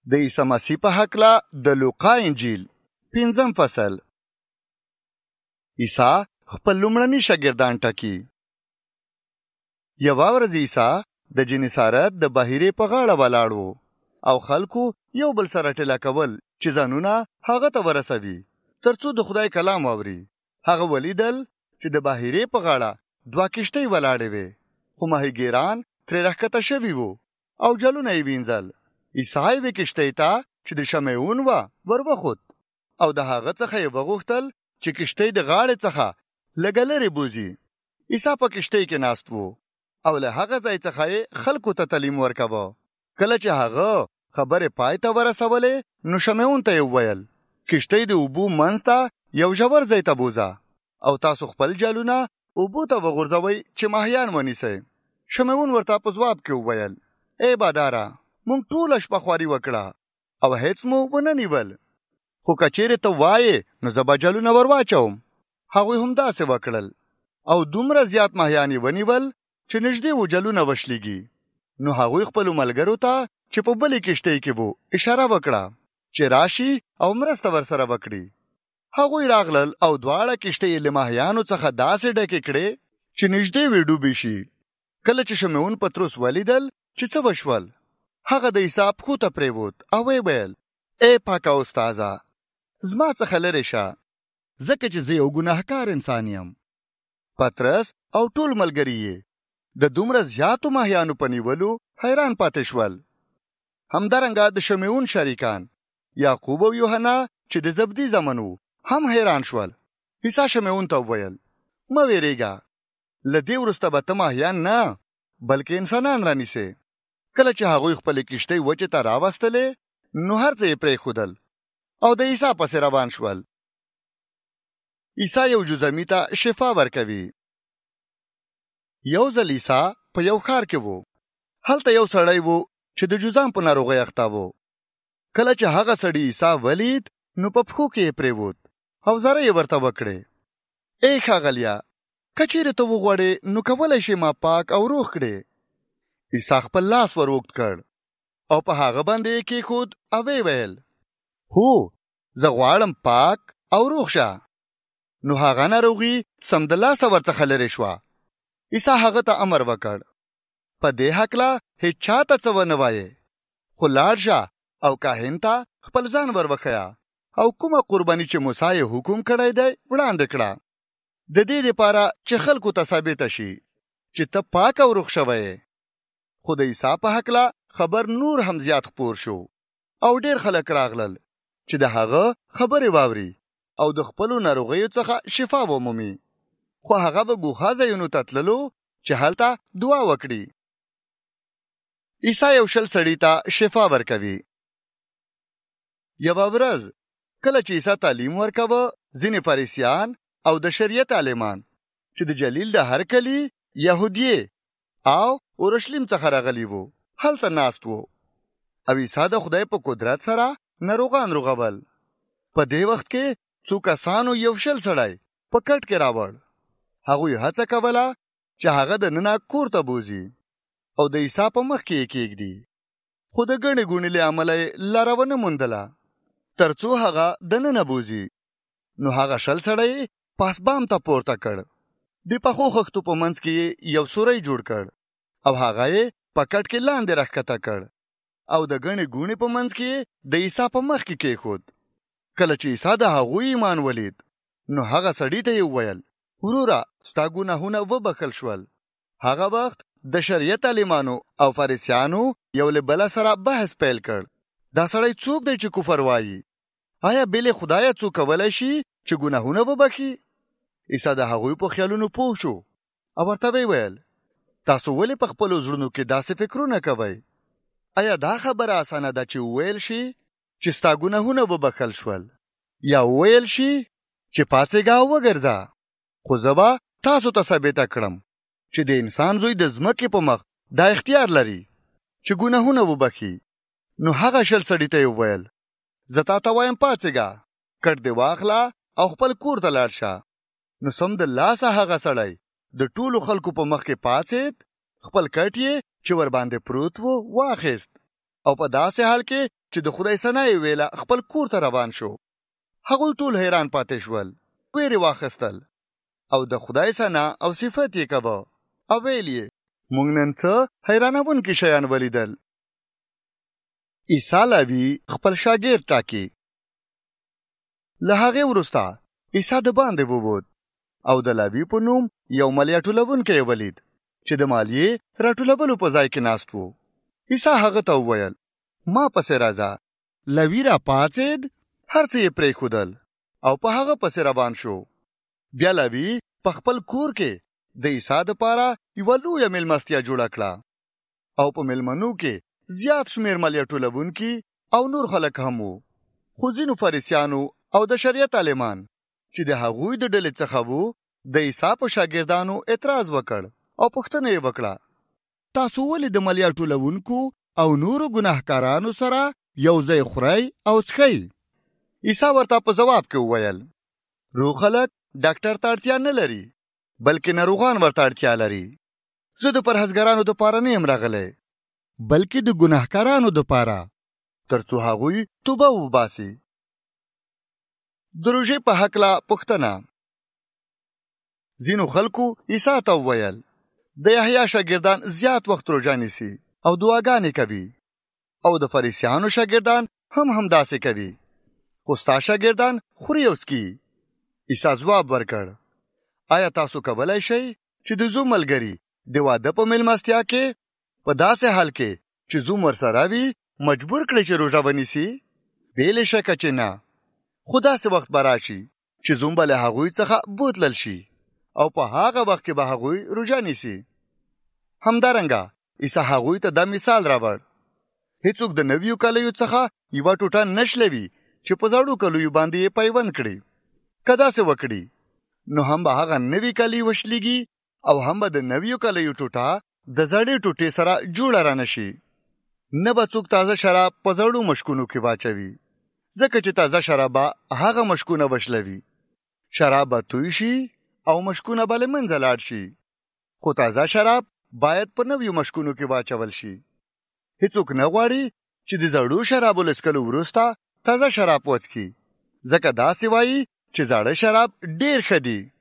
د عیسی مسیح په هکله د لوقا انجیل 5 فصل. عیسی خپل لومړني شاګردان ټاکي. یوه ورځ عیسی د جنسارت د بحیرې په غاړه ولاړ و او خلکو یو بل سره ټیله کول چې ځانونه هغه ته ورسوي ترڅو د خدای کلام واوري. هغه ولیدل چې د بحیرې په غاړه 2 کشتۍ ولاړې وې، خو ماهیګیران ترې راښکته شوي وو او جلونه یې وینځل. عیسی یوې کشتۍ ته چې د شمعون وه ور وخوت او د هغه څخه یې وغوښتل چې کشتۍ د غاړې څخه لږه لرې بوځي. عیسی په کشتۍ کې ناست و او له هغه ځای څخه یې خلکو ته تعلیم ورکوه. کله چې هغه خبرې پای ته ورسولې نو شمعون ته یې وویل، کشتۍ د اوبو منځ ته یو ژور ځای ته بوځه او تاسو خپل جالونه اوبو ته وغورځوئ چې ماهیان ونیسئ. شمعون ورته په ځواب کې وویل، ای باداره، مونږ ټوله شپه خواري وکړه او هیڅ مو ونه نیول، خو که چیرې ته وایې نو زه به جالونه ور واچوم. هغوی همداسې وکړل او دومره زیات ماهیان یې ونیول چې نږدې و جالونه وشلېږي. نو هغوی خپلو ملګرو ته چې په بلې کشتۍ کې وو اشاره وکړه چې راشي او مرسته ورسره وکړي. هغوی راغلل او دواړه کشتۍ له ماهیانو څخه داسې ډکې کړې چې نږدې وې ډوبې شي. کله چې شمعون پطرس ولیدل چې څه وشول، هغه د عیسی پښو ته پریوت او ویل، ای پاکه استاده، زما څخه لرې شه، ځکه چې زه یو ګناهکار انسان یم. پطرس او ټول ملګري یې د دومره زیاتو ماهیانو په نیولو حیران پاتې شول. همدارنګه د شمعون شریکان یعقوب او یوحنا چې د زبدي زامن وو هم حیران شول. عیسی شمعون ته وویل، مه ویرېږه، له دې وروسته به ته ماهیان نه بلکې انسانان رانیسې. کله چې هغوی خپلې کشتۍ وچې ته راوستلې نو هر څه یې پرېښودل او د عیسی پسې روان شول. عیسی یو جزامي ته شفا ورکوي. یو ځل عیسی په یو ښار کې و. هلته یو سړی و چې د جزام په ناروغۍ اخته و. کله چې هغه سړي عیسی ولید نو په پښو کې یې پرېوت او زاره یې ورته وکړې، ای ښاغلیه، که چیرې ته وغواړې نو کولی شې ما پاک او روغ کړې. عیسی خپل لاس ور اوږد کړ او په هغه باندې یې کېښود او ویل، هو، زه غواړم پاک او روغ شه. نو هغه ناروغي سمدلاسه ورڅخه لرې شوه. عیسی هغه ته امر وکړ، په دې هکله هیڅ چاته څه ونه وایې، خو لاړ شه او کاهن ته خپل ځان ور وښیه او کومه قرباني چې موسی یې حکم کړی دی وړاندې کړه، د دې دپاره چې خلکو ته ثابته شي چې ته پاک او روغ شوی یې. خو د عیسی په هکله خبر نور هم زیات خپور شو او ډېر خلک راغلل چې د هغه خبرې واوري او د خپلو ناروغیو څخه شفا ومومي. خو هغه به ګوښه ځایونو ته تللو چې هلته دعا وکړي. عیسی یو شل سړي ته شفا ورکوي. یوه ورځ کله چې عیسی تعلیم ورکوه، ځینې فریسیان او د شریعت عالمان چې د جلیل د هر کلي یهودیې او اورشلیم څخه راغلي وو هلته ناست وو او عیسی د خدای په قدرت سره ناروغان روغول. په دې وخت کې څو کسانو یو شل سړی په کټ کې راوړ. هغوی هڅه کوله چې هغه د ننه کور ته بوځي او د عیسی په مخ کې یې کېږدي، خو د ګڼې ګوڼې له امله یې لاره ونه موندله ترڅو هغه د ننه بوځي. نو هغه شل سړی پاسبام ته پورته کړ، د پخو خښتو په منځ کې یو سوری جوړ کړ او هغه یې په کټ کې لاندې راښکته کړ او د ګڼې ګوڼې په منځ کې د عیسی په مخ کې کېښود. کله چې عیسی د هغوی ایمان ولید نو هغه سړي ته یې وویل، وروره، ستا ګناهونه وبخښل شول. هغه وخت د شریعت عالمانو او فریسیانو یو له بله سره بحث پیل کړ، دا سړی څوک دی چې کفر وایي؟ آیا بېلې خدایه څوک کولی شي چې ګناهونه وبخي؟ عیسی د هغوی په خیالونو پوه شو او ورته ویل، تاسو ولې په خپلو زړونو کې داسې فکرونه کوئ؟ آیا دا خبره اسانه ده چې وویل شي چې ستا ګناهونه وبخښل شول، یا وویل شي چې پاڅېږه او وګرځه؟ خو زه به تاسو ته ثابته کړم چې د انسان زوی د ځمکې په مخ دا اختیار لري چې ګناهونه وبخي. نو هغه شل سړي ته یې وویل، زه تا ته وایم پاڅېږه، کټ دې واخله او خپل کور ته لاړ شه. نو سمدلاسه هغه سړی د ټولو خلکو په مخ کې پاڅېد، خپل کټ یې چې ور باندې پروت و واخیست او په داسې حال کې چې د خدای ثنا یې ویله خپل کور ته روان شو. هغوی ټول حیران پاتې شول، ویرې واخیستل او د خدای ثنا او صفت یې کوه او ویل یې موږ نن څه حیرانوونکي شیان ولیدل. عیسی لاوي خپل شاګرد ټاکي. له هغې وروسته عیسی د باندې ووت او د لاوي په نوم یو مالیه ټولونکی یې ولید چې د مالیې راټولولو په ځای کې ناست و. عیسی هغه ته وویل ما پسې راځه. لاوي را پاڅېد، هر څه یې پرېښودل او په هغه پسې روان شو. بیا لاوي په خپل کور کې د عیسی دپاره یوه لویه مېلمستیا جوړه کړه او په مېلمنو کې زیات شمېر مالیه ټولونکي او نور خلک هم وو. خو ځینو فریسیانو او د شریعت عالمان چې د هغوی د ډلې څخه وو د عیسی په شاګردانو اعتراض وکړ او پوښتنه یې وکړه تاسو ولې د مالیه ټولونکو او نورو ګناهکارانو سره یو ځای خورئ او څښئ؟ عیسی ورته په جواب کې وویل روغ خلک ډاکټر ته اړتیا نه لري بلکې ناروغان ورته اړتیا لري. زه د پرهیزګارانو دپاره نه یم راغلی بلکې د ګناهکارانو دپاره تر څو هغوی توبه وباسي. د روژې په هکله پوښتنه. ځینو خلکو عیسی ته وویل د یحیی شاګردان زیات وخت روژه نیسي او دعاګانې کوي او د فریسیانو شاګردان هم داسې کوي، خو ستا شاګردان خوري او څکي. عیسی ځواب ورکړ آیا تاسو کولی شئ چې د زوم ملګري د واده په مېلمستیا کې په داسې حال کې چې زوم ورسره وي مجبور کړئ چې روژه ونیسي؟ بېلې شکه چې نه، خو داسې وخت به راشي چې زوم به له هغوی څخه بوتلل شي او په هغه وخت کې به هغوی روژه نیسي. همدارنګه عیسی هغوی ته دا مثال راوړ هیڅوک د نویو کالیو څخه یوه ټوټه نشلوي چې په زړو کالیو باندې یې پیوند کړي. که داسې وکړي نو هم به هغه نوي کالي وشلیږي او هم به د نویو کالیو ټوټه د زړې ټوټې سره جوړه رانه شي. نه به څوک تازه شراب په زړو مشکونو کې واچوي ځکه چې تازه شراب به هغه مشکونه وشلوي. شراب به توی شي او مشکونه به له منځه لاړ شي، خو تازه شراب باید په نویو مشکونو کې واچول شي. هیڅوک نه غواړي چې د زړو شرابو له څښلو وروسته تازه شراب وڅښي ځکه داسې وایي چې زاړه شراب ډېر ښه دي.